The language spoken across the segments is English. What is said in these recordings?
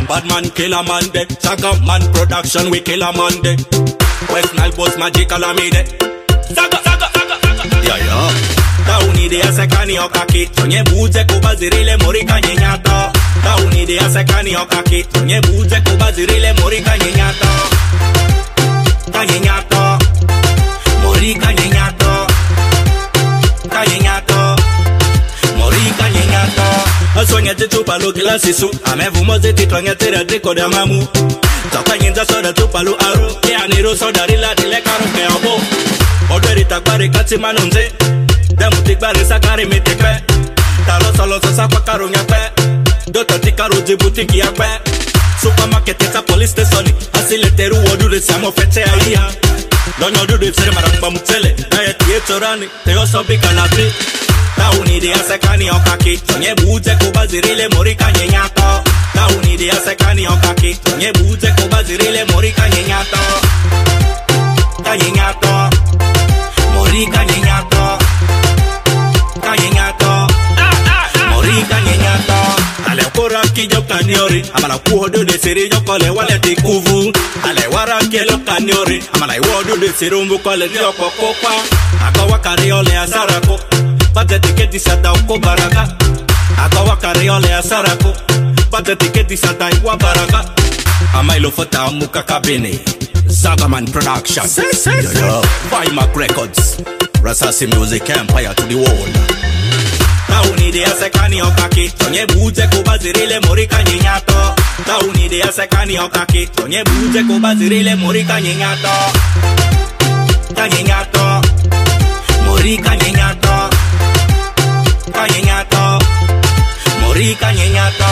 Bad man kill a man de. Saga man production we kill a man de. West Nile boss magical a me de. Saga. Yeah. Tauni de asekani okaki. Tonye buze kubazirile morika nyenyato. Tauni de asekani okaki. Tonye buze kubazirile morika nyenyato. Kanyenyato. Morika nyenyato. Kanyenyato. Morika nyenyato. Aswanya tupa lo kila sisu. Amevu moze titwanya tira driko de mamu. Taka nyinza soda tupa lo aro. Kea niro soda rila dile karo ke obo. Oderi takbari kati manunze. Demu tikbari sakari mitikpe. Talo solo sosa kwa karo nyakpe. Doto tikaro jibutiki yakpe. Supermarket eta police station. Asile teru wodu de samo fete aia. Donyo do de sere maramba mutele. Daya tietorani. Teo sobi kanati. Tauni de asekani okaki. Tonye buze kubazirile morika nyenyato. Tauni de asekani okaki. Tonye buze kubazirile morika nyenyato. Kanyenyato. Morika nyenyato. Kanyenyato. Morika nyenyato. Ale okora kijo kanyori. Amala kuodo de sere yokole wale te kuvu. Ale wara kelo kanyori. Amala iwodo de sere umbu kole di okokokwa. Akawa kariole asarako. Bate tiketi sata uko baraka. Akawa kariole asarako. Bate tiketi sata iwa baraka. Amailo fota muka kabene. Zagaman production. Yo. Vimac Records. Rasasi Music Empire to the world. Tauni de asekani okaki. Tonye buze kubazirile morika nyenyato. Tauni de asekani okaki. Tonye buze kubazirile morika nyenyato. Kanyenyato. Morika nyenyato. Kanyenyato. Morika nyenyato.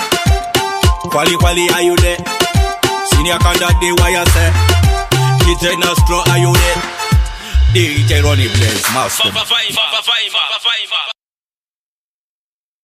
Kwali are you there? Senior conduct the wire say. DJ Nostro are you there? DJ Ronnie Blaze Master.